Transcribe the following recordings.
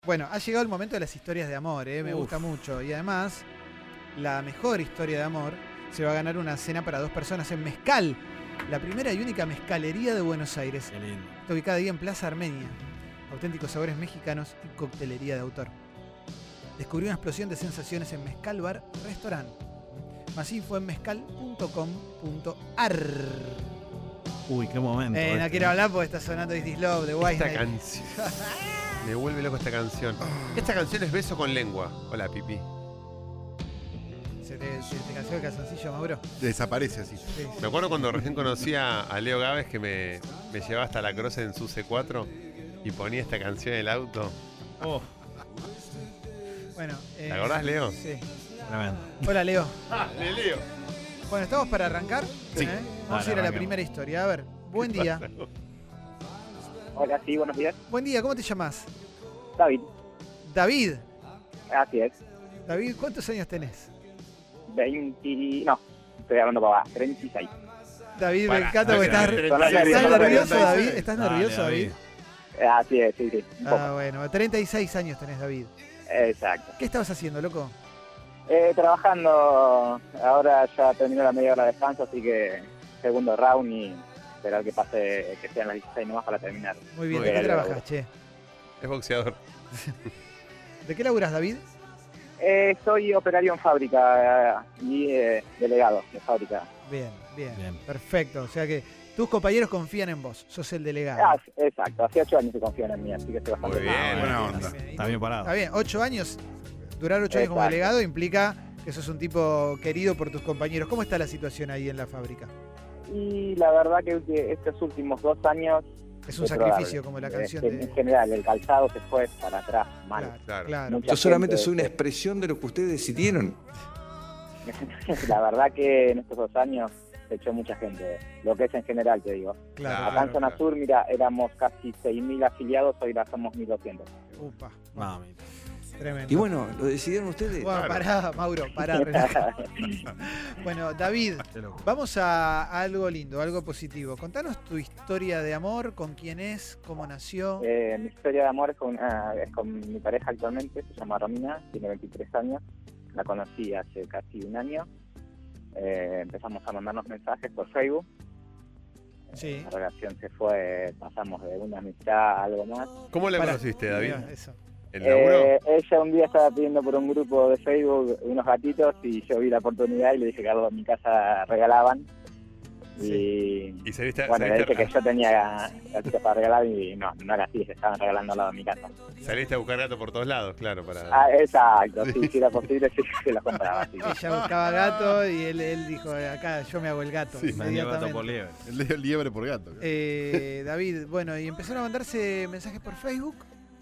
Bueno, ha llegado el momento de las historias de amor, me gusta mucho. Y además, la mejor historia de amor se va a ganar una cena para 2 personas en Mezcal, la primera y única mezcalería de Buenos Aires. Qué lindo. Está ubicada ahí en Plaza Armenia. Auténticos sabores mexicanos y coctelería de autor. Descubrí una explosión de sensaciones en Mezcal Bar Restaurant. Más info en mezcal.com.ar. Uy, qué momento. No quiero hablar porque está sonando Is This Love de White Esta canción. Me vuelve loco esta canción. Esta canción es Beso con Lengua. Hola, Pipi. ¿Se te canceló el calzoncillo, Mauro? Desaparece así. Sí. Me acuerdo cuando recién conocí a Leo Gávez que me llevaba hasta la Croce en su C4 y ponía esta canción en el auto. Oh, Bueno, ¿Te acordás, Leo? Sí. tremendo. Hola, Leo. ¡De Leo! Bueno, ¿estamos para arrancar? Sí. Vamos a ir a la primera historia. A ver, buen día. Hola, sí, buenos días. Buen día, ¿cómo te llamas? David, David. así es. David, ¿cuántos años tenés? 20... No, estoy hablando para 36. David, Pará, me encanta porque estás 36, nervioso, 36. David. ¿Estás Dale, nervioso, David? Así es, sí, un poco. Ah, bueno, 36 años tenés, David. Exacto. ¿Qué estabas haciendo, loco? Trabajando, ahora ya terminó la media hora de descanso, así que segundo round y esperar que pase, que sean las 16 nomás para terminar. Muy bien, Muy ¿de qué bien. trabajas, che? Es boxeador. ¿De qué laburas, David? Soy operario en fábrica y delegado de fábrica. Bien, bien, Bien. perfecto. O sea que tus compañeros confían en vos, sos el delegado. Exacto, hace 8 años que confían en mí, así que estoy bastante Muy bien. Buena onda. Está bien parado. Está bien, 8 años, durar 8 años como Exacto. delegado implica que sos un tipo querido por tus compañeros. ¿Cómo está la situación ahí en la fábrica? Y la verdad que estos últimos 2 años Es un es sacrificio probable. como la canción En de... general, el calzado se fue para atrás, mal. Claro, Claro. claro. Mucha Yo solamente gente- soy una expresión de lo que ustedes decidieron. La verdad que en estos 2 años se echó mucha gente, lo que es en general, te digo. Claro. Acá en Zona claro. Sur, mira, éramos casi 6.000 afiliados, hoy ya somos 1.200. Upa, Mami. tremendo. Y bueno, lo decidieron ustedes. Bueno, pará, Mauro, pará, relaja. Bueno, David, Qué loco. vamos a algo lindo, algo positivo. Contanos tu historia de amor, con quién es, cómo nació. Mi historia de amor es con mi pareja actualmente, se llama Romina, tiene 23 años, la conocí hace casi un año. Empezamos a mandarnos mensajes por Facebook. Sí. La relación se fue, pasamos de una amistad a algo más. ¿Cómo la Pará, conociste, David? mirá, eso. ¿El laburo? Ella un día estaba pidiendo por un grupo de Facebook unos gatitos y yo vi la oportunidad y le dije que algo en mi casa regalaban. Sí. ¿Y saliste, Bueno, le saliste, dije que yo tenía gatitos para regalar y no era así, se estaban regalando al lado de mi casa. saliste a buscar gato por todos lados, claro, para... Exacto, sí, si era posible, sí, se los compraba. Sí. Ella buscaba gato y él dijo, acá yo me hago el gato. Sí, Me dio gato inmediatamente. por liebre. El liebre por gato. David, bueno, y empezaron a mandarse mensajes por Facebook.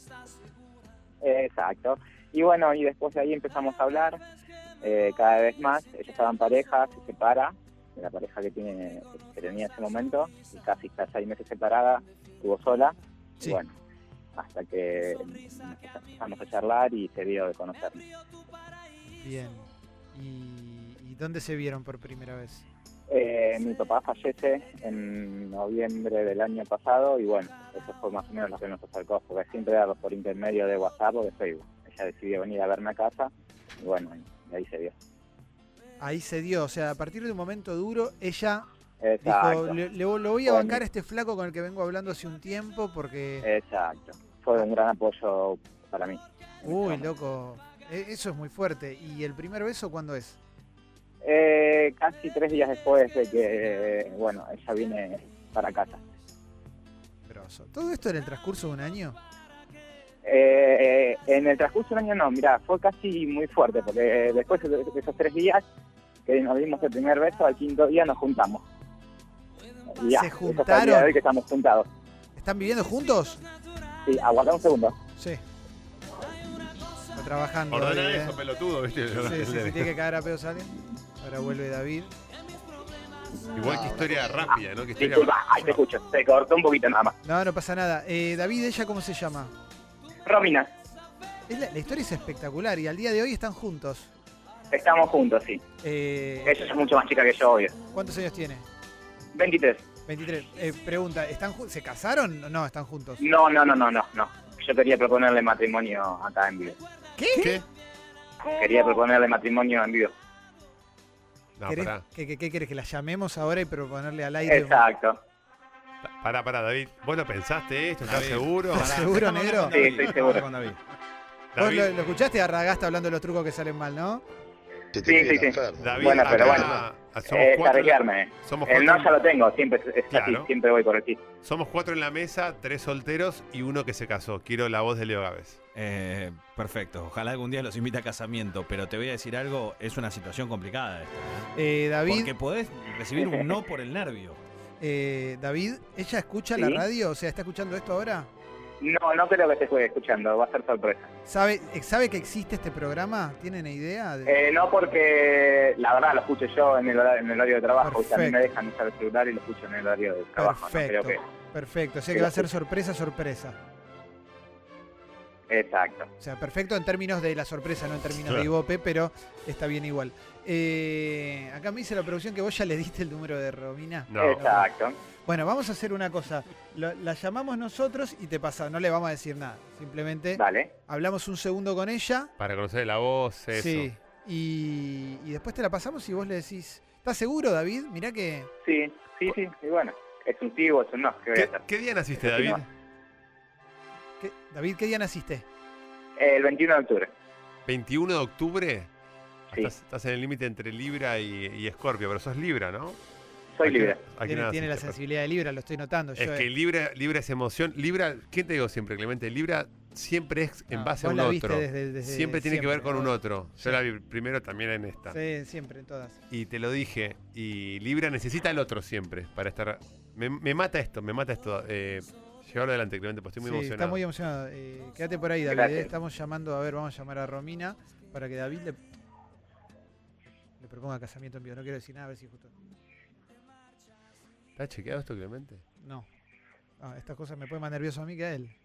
Exacto. Y bueno, y después de ahí empezamos a hablar cada vez más. Ella estaba en pareja, se separa de la pareja que tenía en ese momento y casi está 6 meses separada, estuvo sola. Sí. Y bueno, hasta que empezamos a charlar y se dio de conocernos. Bien. ¿Y dónde se vieron por primera vez? Mi papá fallece en noviembre del año pasado y bueno, eso fue más o menos lo que nos acercó, porque siempre era por intermedio de WhatsApp o de Facebook. Ella decidió venir a verme a casa y bueno, y ahí se dio. Ahí se dio, o sea, a partir de un momento duro, ella Exacto, dijo, lo voy a Bueno. bancar a este flaco con el que vengo hablando hace un tiempo porque... exacto. Fue un gran apoyo para mí. Uy, loco, eso es muy fuerte. ¿Y el primer beso cuándo es? Casi 3 días después de que, bueno, ella viene para casa. Grosso. ¿Todo esto en el transcurso de un año? En el transcurso de un año no, mira, fue casi muy fuerte, porque después de esos 3 días que nos dimos el primer beso, al 5.º día nos juntamos. Y ya, ¿Se eso fue el juntaron? día de hoy que estamos juntados. ¿Están viviendo juntos? Sí, aguarda un segundo. Sí. Está trabajando. Ordena David, eso, pelotudo, ¿viste? Sí, tiene que cagar a pedos a alguien. Ahora vuelve David. Igual que historia rápida, ¿no? Que historia... Disculpa, ahí te escucho, se cortó un poquito nada más. No pasa nada. David, ¿ella cómo se llama? Romina, La historia es espectacular y al día de hoy están juntos. estamos juntos, sí. Ella es mucho más chica que yo, obvio. ¿Cuántos años tiene? 23. 23. Pregunta, ¿se casaron o no? ¿Están juntos? No. yo quería proponerle matrimonio acá en vivo. ¿Qué? Quería proponerle matrimonio en vivo. No, ¿Querés- pará. ¿Qué querés? ¿Que la llamemos ahora y proponerle al aire? Exacto. Pará, David. ¿Vos lo pensaste esto? ¿Estás David. seguro? ¿Estás seguro, negro? Sí, estoy seguro. Con David. Vos David, lo escuchaste a Radagasta hablando de los trucos que salen mal, ¿no? Se Sí, sí, sí. David, Bueno, pero acá bueno. somos cuatro, Arriesgarme. somos El no cuatro- ya lo tengo, siempre es Claro. así, siempre voy por el sí. somos 4 en la mesa, 3 solteros y uno que se casó. Quiero la voz de Leo Gávez. Perfecto. Ojalá algún día los invite a casamiento, pero te voy a decir algo, es una situación complicada esta. David, Porque podés recibir un no por el nervio. David, ¿ella escucha ¿Sí? la radio? O sea, ¿está escuchando esto ahora? No creo que se esté escuchando, va a ser sorpresa. ¿Sabe que existe este programa? ¿Tienen idea? de- No porque la verdad lo escucho yo en el horario de trabajo, o sea, a mí me Perfecto. dejan usar el celular y lo escucho en el horario de trabajo. No creo Perfecto, perfecto. O sea que que va a lo ser sorpresa. Exacto. O sea, perfecto en términos de la sorpresa, no en términos de Claro. Ibope, pero está bien igual. Acá me dice la producción que vos ya le diste el número de Romina. No. Exacto. Bueno, vamos a hacer una cosa. La llamamos nosotros y te pasa, no le vamos a decir nada. Simplemente Dale. hablamos un segundo con ella. Para conocer la voz, eso. Sí. Y después te la pasamos y vos le decís, ¿estás seguro, David? Mirá que... Sí. Y bueno, es un sí o es un no. ¿Qué voy a hacer? ¿Qué día naciste, David? David, ¿qué día naciste? El 21 de octubre. 21 de octubre. Sí. Estás en el límite entre Libra y Escorpio, pero sos Libra, ¿no? Soy libre. ¿A qué Tiene la naciste? sensibilidad de Libra, lo estoy notando. Es yo, que Libra es emoción. Libra, ¿qué te digo siempre, Clemente? Libra siempre es en no, base a vos un la viste otro. desde Siempre tiene que ver con un ¿no? otro. Sí. Yo la vi primero también en esta. Sí, siempre, en todas. Y te lo dije. Y Libra necesita al otro siempre para estar. Me mata esto, me mata esto. Llevarlo adelante, Clemente, pues estoy muy Sí, emocionado. está muy emocionado. Quédate por ahí, David. Gracias. Estamos llamando, a ver, vamos a llamar a Romina para que David le proponga casamiento en vivo. No quiero decir nada, a ver si justo... ¿Está chequeado esto, Clemente? No. Estas cosas me ponen más nervioso a mí que a él.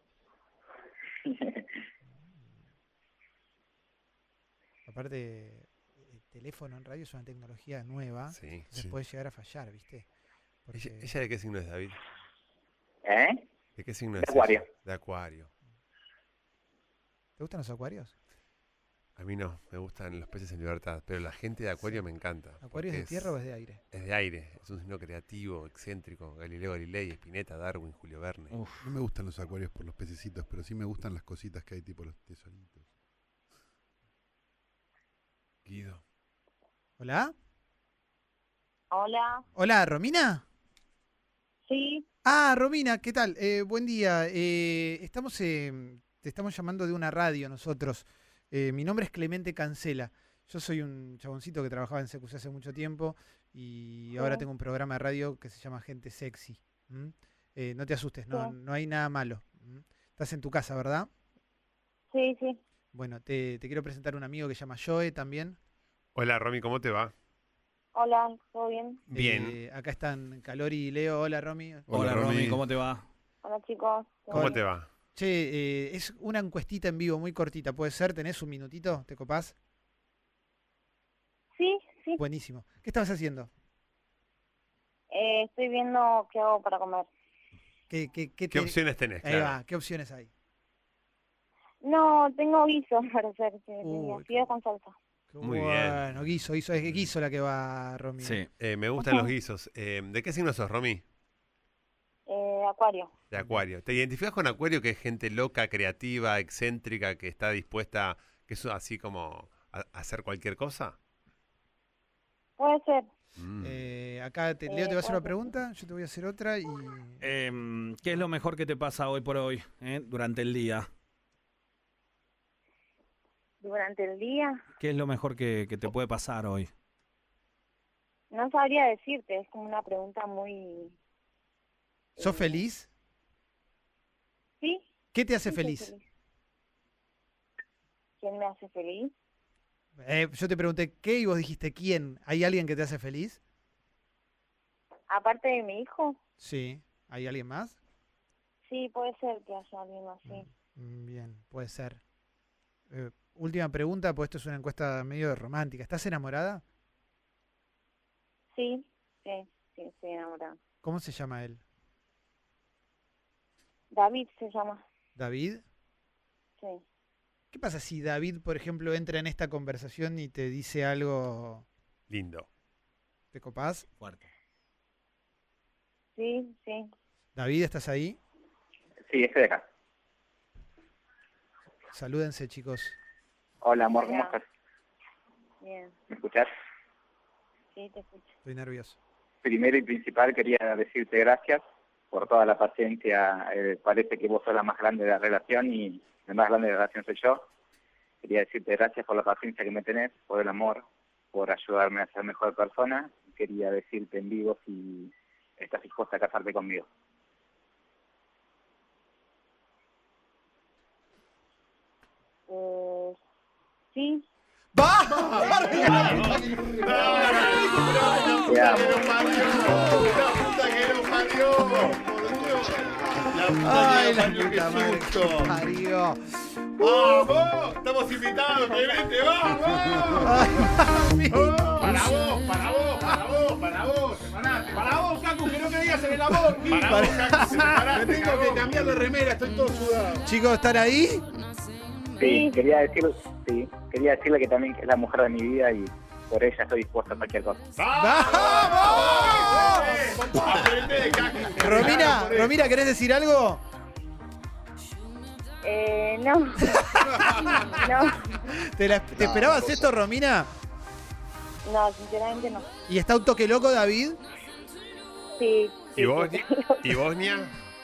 Aparte, el teléfono en radio es una tecnología nueva. Sí. Entonces Sí. puede llegar a fallar, ¿viste? Porque- ¿Ella de qué signo es, David? ¿Eh? ¿De qué signo De es? Acuario. ella? De Acuario. ¿Te gustan los acuarios? A mí no, me gustan los peces en libertad, pero la gente de Acuario me encanta. ¿Acuario es porque de tierra o es de aire? Es de aire, es un signo creativo, excéntrico. Galileo Galilei, Spinetta, Darwin, Julio Verne. Uf. No me gustan los acuarios por los pececitos, pero sí me gustan las cositas que hay, tipo los tesoritos. Guido. ¿Hola? Hola, ¿Hola, Romina? sí, Romina, ¿qué tal? Buen día. Te estamos llamando de una radio nosotros. Mi nombre es Clemente Cancela. Yo soy un chaboncito que trabajaba en CQC hace mucho tiempo y ahora Sí. tengo un programa de radio que se llama Gente Sexy. ¿M? No te asustes, no, Sí. no hay nada malo. ¿M? Estás en tu casa, ¿verdad? sí, sí. Bueno, te quiero presentar un amigo que se llama Joe también. Hola, Romy, ¿cómo te va? Hola, ¿todo bien? Bien. Acá están Calori y Leo. Hola, Romy. Hola, Romy, ¿cómo te va? Hola, chicos. ¿Cómo te va? Che, es una encuestita en vivo muy cortita, ¿puede ser? ¿Tenés un minutito? ¿Te copás? Sí, sí. Buenísimo. ¿Qué estabas haciendo? Estoy viendo qué hago para comer. ¿Qué opciones tenés? Ahí Claro. va, ¿qué opciones hay? No, tengo guiso para hacer. Uy, Fideos con salsa. Qué Muy bueno, guiso, es guiso la que va, Romy. Sí. Me gustan los guisos. ¿De qué signo sos, Romy? Acuario. De Acuario. ¿Te identificas con Acuario, que es gente loca, creativa, excéntrica, que está dispuesta, que es así como a hacer cualquier cosa? Puede ser. Acá Leo te va a hacer una puede ser. pregunta, yo te voy a hacer otra y... ¿Qué es lo mejor que te pasa hoy por hoy, durante el día? Durante el día, ¿Qué es lo mejor que te puede pasar hoy? no sabría decirte. Es como una pregunta muy... ¿Sos feliz? ¿Sí? ¿Qué te hace sí, soy feliz? ¿Quién me hace feliz? Yo te pregunté qué y vos dijiste quién. ¿Hay alguien que te hace feliz? Aparte de mi hijo, Sí. ¿Hay alguien más? sí, puede ser que haya alguien así. Bien, puede ser. Última pregunta, pues esto es una encuesta medio romántica. ¿Estás enamorada? Sí, sí, estoy enamorada. ¿Cómo se llama él? David se llama. ¿David? Sí. ¿Qué pasa si David, por ejemplo, entra en esta conversación y te dice algo? Lindo. ¿Te copás? Fuerte. Sí, sí. David, ¿estás ahí? Sí, estoy acá. Salúdense, chicos. Hola, amor, ¿cómo Hola. estás? Bien. ¿Me escuchás? Sí, te escucho. Estoy nervioso. Primero y principal quería decirte gracias por toda la paciencia. Parece que vos sos la más grande de la relación y la más grande de la relación soy yo. Quería decirte gracias por la paciencia que me tenés, por el amor, por ayudarme a ser mejor persona. Quería decirte en vivo si estás dispuesta a casarte conmigo. Sí. Te amo. ¡Ay, la puta madre que parió! ¡Vamos! ¡Estamos invitados, Clemente! ¡Vamos! Para vos, semanate. Para vos, Cacu, que no creías en el amor. Para vos, Cacu, semanate. Me tengo que cambiar de remera, estoy todo sudado. Chicos, ¿están ahí? Sí, quería decirle que también es la mujer de mi vida y por ella estoy dispuesta a cualquier cosa. ¡Vamos! Aprende de Cacu. Romina, ¿querés decir algo? No. No. ¿Te esperabas esto, Romina? No, sinceramente no. ¿Y está un toque loco, David? Sí. ¿Y Bosnia?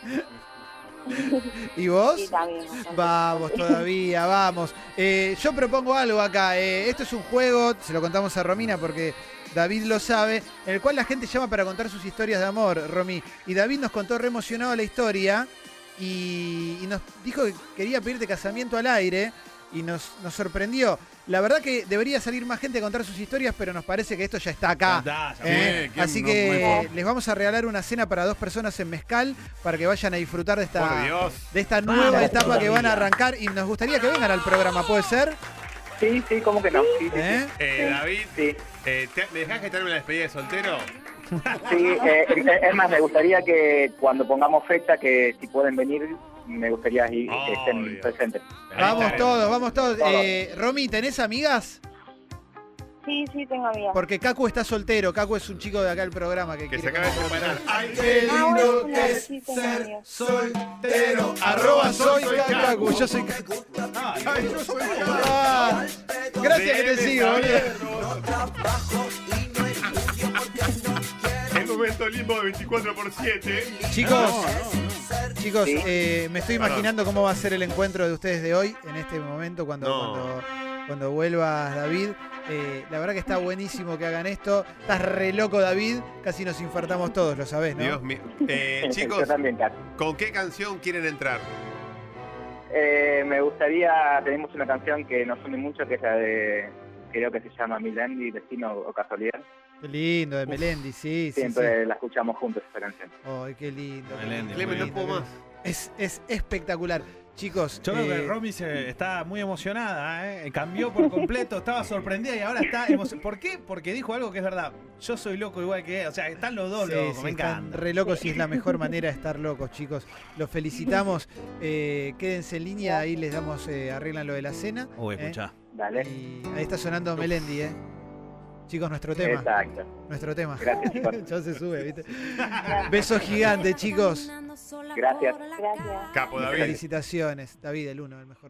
¿Y vos? Sí, también. bastante. Vamos todavía, vamos. Yo propongo algo acá. Esto es un juego, se lo contamos a Romina porque David lo sabe, en el cual la gente llama para contar sus historias de amor, Romy. Y David nos contó re emocionado la historia y nos dijo que quería pedirte casamiento al aire y nos sorprendió. La verdad que debería salir más gente a contar sus historias, pero nos parece que esto ya está acá. Ya está. Sí, Así no que les vamos a regalar una cena para 2 personas en Mezcal para que vayan a disfrutar de Por Dios. esta nueva etapa que van a arrancar y nos gustaría que vengan al programa, ¿puede ser? Sí, ¿cómo que no? Sí, sí, ¿Eh? David, sí. ¿me dejás que termine la despedida de soltero? Sí, es más, me gustaría que cuando pongamos fecha, que si pueden venir, me gustaría que estén Obvio. presentes. Vamos todos. Todos. Romy, ¿tenés amigas? Sí, tengo amigas. Porque Cacu está soltero. Cacu es un chico de acá del programa que Que se quiere acabe de conocer. separar. ¡Ay, qué bueno, claro, sí, tengo amigas. soltero! @soy Cacu. Yo soy Cacu. ¡Ay, yo soy Ah, gracias que te sigo, boludo. El momento limbo de 24x7. Chicos, Sí. me estoy imaginando cómo va a ser el encuentro de ustedes de hoy, en este momento, cuando vuelvas, David. La verdad que está buenísimo que hagan esto. Estás re loco, David. Casi nos infartamos todos, lo sabés, ¿no? Dios mío. Chicos, Yo también, Caco. ¿con qué canción quieren entrar? Me gustaría, tenemos una canción que nos une mucho, que es la de, creo que se llama Melendi, Destino o Casualidad. Qué lindo, de Melendi, sí. Siempre la escuchamos juntos esa canción. Ay, qué lindo. Melendi, Clemen, no puedo más. Es espectacular. Chicos, Yo creo que Romy está muy emocionada, cambió por completo, estaba sorprendida y ahora está emocionada. ¿Por qué? Porque dijo algo que es verdad. Yo soy loco igual que él, o sea, están los dos locos, me están encanta. re locos y es la mejor manera de estar locos, chicos. Los felicitamos. Quédense en línea, ahí les damos, arreglan lo de la cena. Uy, escuchá. Dale. Y ahí está sonando Melendi, Chicos, nuestro tema. Exacto. Nuestro tema. Gracias, chicos. Ya se sube, ¿viste? Beso gigante, chicos. Gracias. Gracias. Capo, David. Felicitaciones. David, el uno, el mejor.